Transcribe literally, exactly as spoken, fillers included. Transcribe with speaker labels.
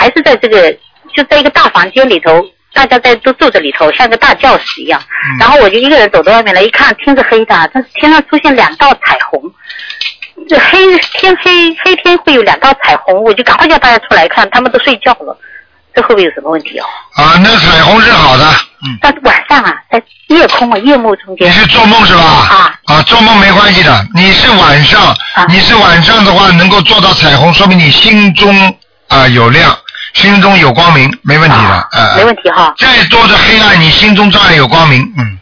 Speaker 1: 还是在这个就在一个大房间里头，大家在都住在里头，像个大教室一样。嗯、然后我就一个人走到外面来，一看天是黑的，但是天上出现两道彩虹。这黑天黑黑天会有两道彩虹，我就赶快叫大家出来看，他们都睡觉了。这会不会有什么问题哦？
Speaker 2: 啊，那彩虹是好的。嗯。
Speaker 1: 但是晚上啊，在夜空啊，夜幕中间。
Speaker 2: 你是做梦是吧？
Speaker 1: 啊。
Speaker 2: 啊，做梦没关系的。你是晚上，啊、你是晚上的话能够做到彩虹，说明你心中啊、呃、有亮，心中有光明，没问题的。啊、呃。
Speaker 1: 没问题哈。
Speaker 2: 再多的黑暗，你心中照样有光明。嗯。